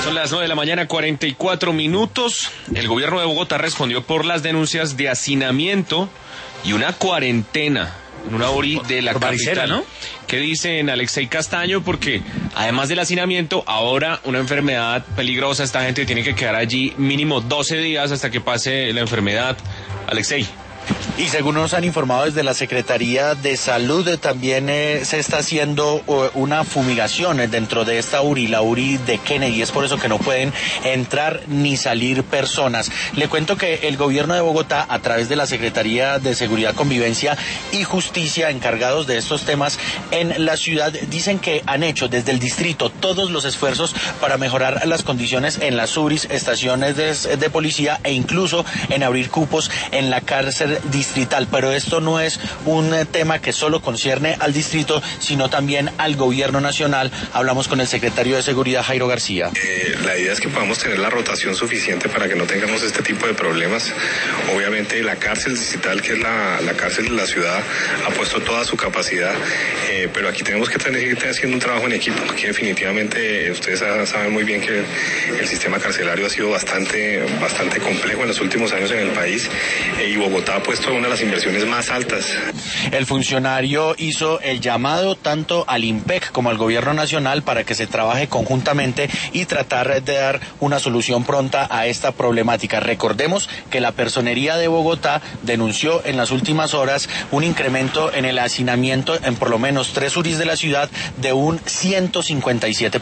Son las 9 de la mañana, 44 minutos. El gobierno de Bogotá respondió por las denuncias de hacinamiento y una cuarentena en una URI de la capital, ¿no? ¿Qué dicen Alexei Castaño? Porque además del hacinamiento, ahora una enfermedad peligrosa, esta gente tiene que quedar allí mínimo 12 días hasta que pase la enfermedad. Alexei. Y según nos han informado desde la Secretaría de Salud, también se está haciendo una fumigación dentro de esta URI, la URI de Kennedy. Es por eso que no pueden entrar ni salir personas. Le cuento que el gobierno de Bogotá, a través de la Secretaría de Seguridad, Convivencia y Justicia, encargados de estos temas en la ciudad, dicen que han hecho desde el distrito todos los esfuerzos para mejorar las condiciones en las URIs, estaciones de policía e incluso en abrir cupos en la cárcel distrital, pero esto no es un tema que solo concierne al distrito, sino también al gobierno nacional. Hablamos con el secretario de Seguridad, Jairo García. La idea es que podamos tener la rotación suficiente para que no tengamos este tipo de problemas. Obviamente la cárcel distrital, que es la cárcel de la ciudad, ha puesto toda su capacidad, pero aquí tenemos que seguir haciendo un trabajo en equipo. Aquí definitivamente ustedes saben muy bien que el sistema carcelario ha sido bastante complejo en los últimos años en el país, y Bogotá ha puesto una de las inversiones más altas. El funcionario hizo el llamado tanto al IMPEC como al gobierno nacional para que se trabaje conjuntamente y tratar de dar una solución pronta a esta problemática. Recordemos que la Personería de Bogotá denunció en las últimas horas un incremento en el hacinamiento en por lo menos 3 URIs de la ciudad de un 157%.